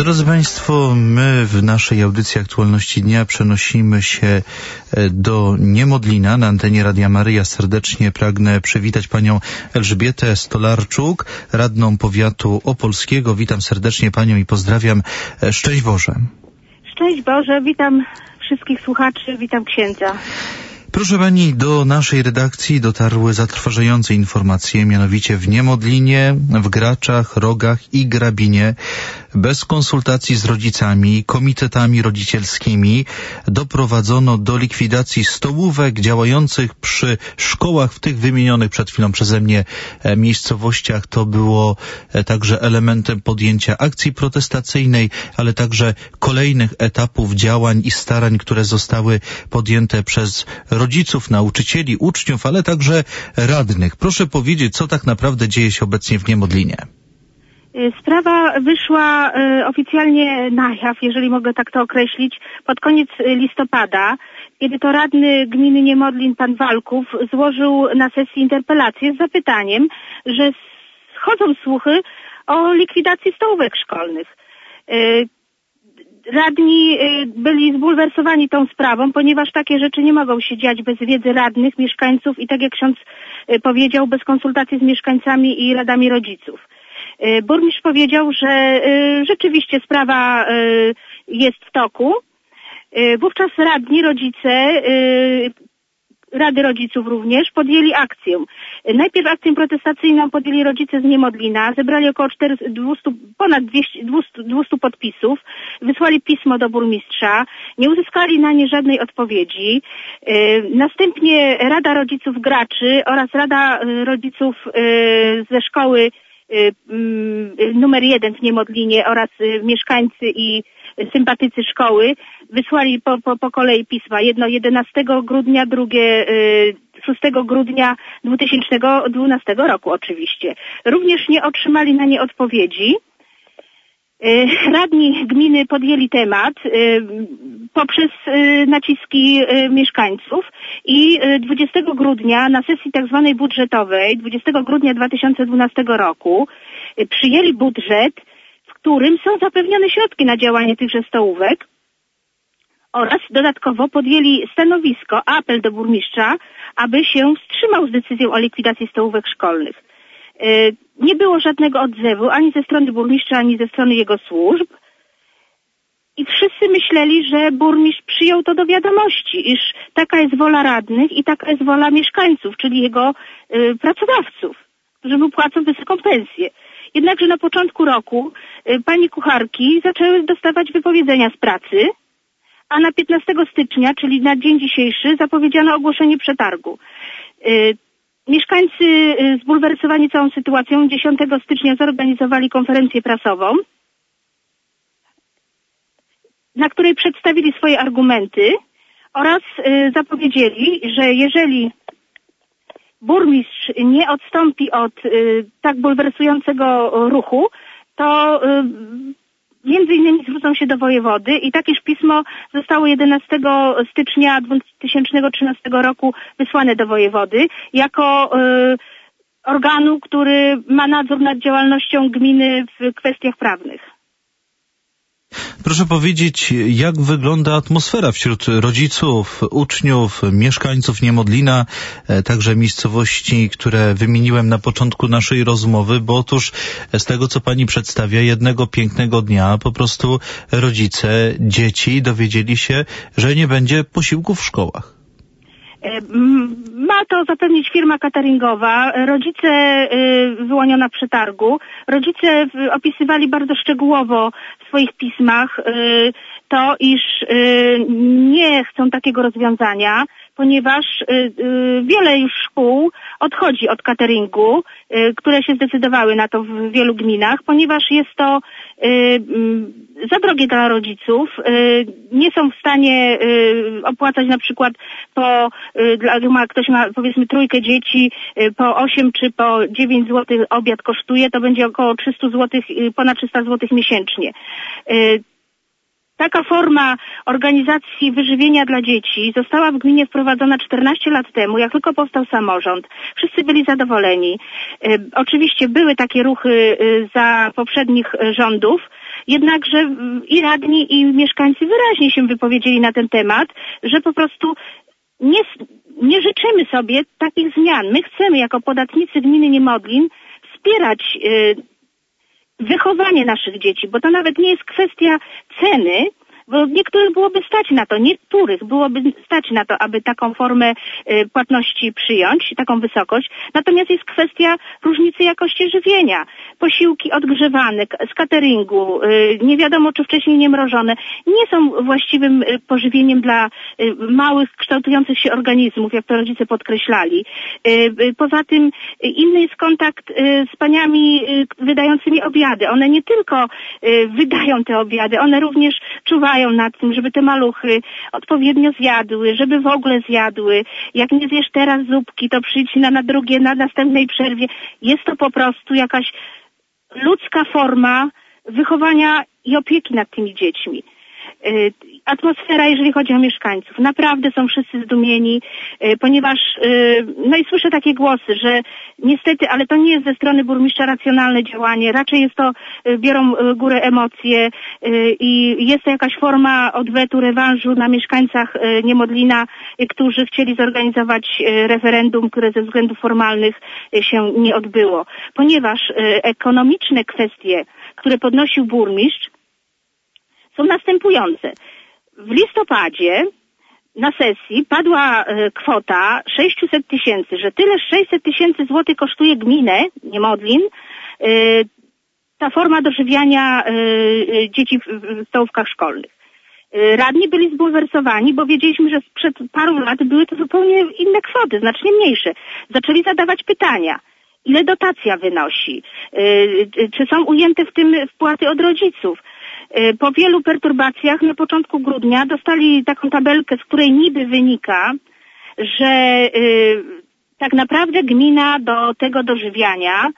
Drodzy Państwo, my w naszej audycji Aktualności Dnia przenosimy się do Niemodlina na antenie Radia Maryja. Serdecznie pragnę przywitać panią Elżbietę Stolarczuk, radną powiatu opolskiego. Witam serdecznie panią i pozdrawiam. Szczęść Boże. Szczęść Boże, witam wszystkich słuchaczy, witam księdza. Proszę pani, do naszej redakcji dotarły zatrważające informacje, mianowicie w Niemodlinie, w Graczach, Rogach i Grabinie, bez konsultacji z rodzicami, komitetami rodzicielskimi, doprowadzono do likwidacji stołówek działających przy szkołach w tych wymienionych przed chwilą przeze mnie miejscowościach. To było także elementem podjęcia akcji protestacyjnej, ale także kolejnych etapów działań i starań, które zostały podjęte przez rodziców, nauczycieli, uczniów, ale także radnych. Proszę powiedzieć, co tak naprawdę dzieje się obecnie w Niemodlinie? Sprawa wyszła oficjalnie na jaw, jeżeli mogę tak to określić, pod koniec listopada, kiedy to radny gminy Niemodlin, pan Walków, złożył na sesji interpelację z zapytaniem, że schodzą słuchy o likwidacji stołówek szkolnych. Radni byli zbulwersowani tą sprawą, ponieważ takie rzeczy nie mogą się dziać bez wiedzy radnych, mieszkańców i tak jak ksiądz powiedział, bez konsultacji z mieszkańcami i radami rodziców. Burmistrz powiedział, że rzeczywiście sprawa jest w toku. Wówczas radni, rodzice, Rady Rodziców również podjęli akcję. Najpierw akcję protestacyjną podjęli rodzice z Niemodlina, zebrali około ponad 200 podpisów, wysłali pismo do burmistrza, nie uzyskali na nie żadnej odpowiedzi. Następnie Rada Rodziców Graczy oraz Rada Rodziców ze szkoły numer 1 w Niemodlinie oraz mieszkańcy i sympatycy szkoły wysłali po kolei pisma. Jedno 11 grudnia, drugie 6 grudnia 2012 roku oczywiście. Również nie otrzymali na nie odpowiedzi. Radni gminy podjęli temat poprzez naciski mieszkańców i 20 grudnia na sesji tak zwanej budżetowej, 20 grudnia 2012 roku przyjęli budżet, w którym są zapewnione środki na działanie tychże stołówek oraz dodatkowo podjęli stanowisko, apel do burmistrza, aby się wstrzymał z decyzją o likwidacji stołówek szkolnych. Nie było żadnego odzewu ani ze strony burmistrza, ani ze strony jego służb i wszyscy myśleli, że burmistrz przyjął to do wiadomości, iż taka jest wola radnych i taka jest wola mieszkańców, czyli jego pracodawców, którzy mu płacą wysoką pensję. Jednakże na początku roku pani kucharki zaczęły dostawać wypowiedzenia z pracy, a na 15 stycznia, czyli na dzień dzisiejszy, zapowiedziano ogłoszenie przetargu. Mieszkańcy zbulwersowani całą sytuacją 10 stycznia zorganizowali konferencję prasową, na której przedstawili swoje argumenty oraz zapowiedzieli, że jeżeli burmistrz nie odstąpi od tak bulwersującego ruchu, to między innymi zwrócą się do wojewody i takież pismo zostało 11 stycznia 2013 roku wysłane do wojewody jako organu, który ma nadzór nad działalnością gminy w kwestiach prawnych. Proszę powiedzieć, jak wygląda atmosfera wśród rodziców, uczniów, mieszkańców Niemodlina, także miejscowości, które wymieniłem na początku naszej rozmowy, bo otóż z tego, co pani przedstawia, jednego pięknego dnia po prostu rodzice, dzieci dowiedzieli się, że nie będzie posiłków w szkołach. Ma to zapewnić firma cateringowa, rodzice wyłoniona w przetargu. Rodzice opisywali bardzo szczegółowo w swoich pismach to, iż nie chcą takiego rozwiązania, ponieważ wiele już szkół odchodzi od cateringu, które się zdecydowały na to w wielu gminach, ponieważ jest to za drogie dla rodziców. Nie są w stanie opłacać na przykład ktoś ma powiedzmy 3 dzieci, po 8 czy po 9 zł obiad kosztuje, to będzie około 300 zł, ponad 300 zł miesięcznie. Taka forma organizacji wyżywienia dla dzieci została w gminie wprowadzona 14 lat temu, jak tylko powstał samorząd. Wszyscy byli zadowoleni. Oczywiście były takie ruchy za poprzednich rządów, Jednakże i radni, i mieszkańcy wyraźnie się wypowiedzieli na ten temat, że po prostu nie życzymy sobie takich zmian. My chcemy jako podatnicy gminy Niemodlin wspierać wychowanie naszych dzieci, bo to nawet nie jest kwestia ceny, bo niektórych byłoby stać na to, niektórych byłoby stać na to, aby taką formę płatności przyjąć, taką wysokość. Natomiast jest kwestia różnicy jakości żywienia. Posiłki odgrzewane z cateringu, nie wiadomo czy wcześniej nie mrożone, nie są właściwym pożywieniem dla małych, kształtujących się organizmów, jak to rodzice podkreślali. Poza tym inny jest kontakt z paniami wydającymi obiady. One nie tylko wydają te obiady, one również czuwają nad tym, żeby te maluchy odpowiednio zjadły, żeby w ogóle zjadły. Jak nie zjesz teraz zupki, to przyjdź na drugie, na następnej przerwie. Jest to po prostu jakaś ludzka forma wychowania i opieki nad tymi dziećmi. Atmosfera, jeżeli chodzi o mieszkańców. Naprawdę są wszyscy zdumieni, ponieważ, no i słyszę takie głosy, że niestety, ale to nie jest ze strony burmistrza racjonalne działanie, raczej jest to, biorą górę emocje i jest to jakaś forma odwetu, rewanżu na mieszkańcach Niemodlina, którzy chcieli zorganizować referendum, które ze względów formalnych się nie odbyło. Ponieważ ekonomiczne kwestie, które podnosił burmistrz, są następujące. W listopadzie na sesji padła kwota 600 tysięcy, że tyle 600 tysięcy złotych kosztuje gminę Niemodlin ta forma dożywiania dzieci w stołówkach szkolnych. Radni byli zbulwersowani, bo wiedzieliśmy, że sprzed paru lat były to zupełnie inne kwoty, znacznie mniejsze. Zaczęli zadawać pytania. Ile dotacja wynosi? Czy są ujęte w tym wpłaty od rodziców? Po wielu perturbacjach na początku grudnia dostali taką tabelkę, z której niby wynika, że tak naprawdę gmina do tego dożywiania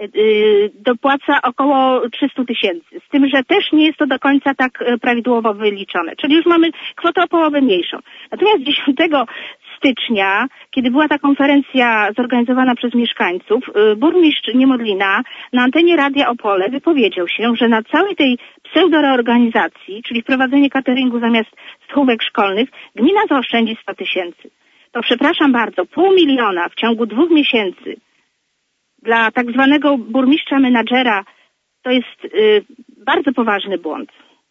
dopłaca około 300 tysięcy. Z tym, że też nie jest to do końca tak prawidłowo wyliczone. Czyli już mamy kwotę o połowę mniejszą. Natomiast 10 stycznia, kiedy była ta konferencja zorganizowana przez mieszkańców, burmistrz Niemodlina na antenie Radia Opole wypowiedział się, że na całej tej pseudoreorganizacji, czyli wprowadzenie cateringu zamiast stołówek szkolnych, gmina zaoszczędzi 100 tysięcy. To przepraszam bardzo, 500 000 w ciągu 2 miesięcy dla tak zwanego burmistrza menadżera to jest bardzo poważny błąd.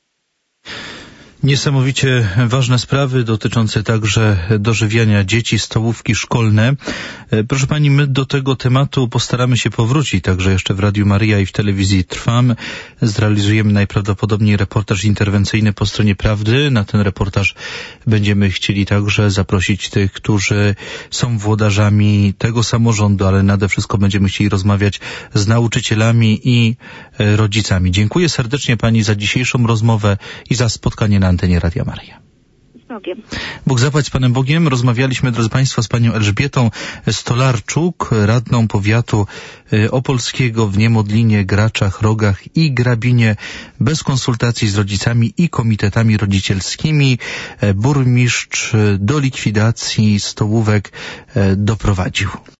Niesamowicie ważne sprawy dotyczące także dożywiania dzieci, stołówki szkolne. Proszę pani, my do tego tematu postaramy się powrócić, także jeszcze w Radiu Maryja i w telewizji Trwam. Zrealizujemy najprawdopodobniej reportaż interwencyjny po stronie Prawdy. Na ten reportaż będziemy chcieli także zaprosić tych, którzy są włodarzami tego samorządu, ale nade wszystko będziemy chcieli rozmawiać z nauczycielami i rodzicami. Dziękuję serdecznie pani za dzisiejszą rozmowę i za spotkanie na antenie Radia Maryja. Z Bogiem. Bóg zapłać z Panem Bogiem. Rozmawialiśmy, drodzy Państwo, z panią Elżbietą Stolarczuk, radną powiatu opolskiego w Niemodlinie, Graczach, Rogach i Grabinie, bez konsultacji z rodzicami i komitetami rodzicielskimi. Burmistrz do likwidacji stołówek doprowadził.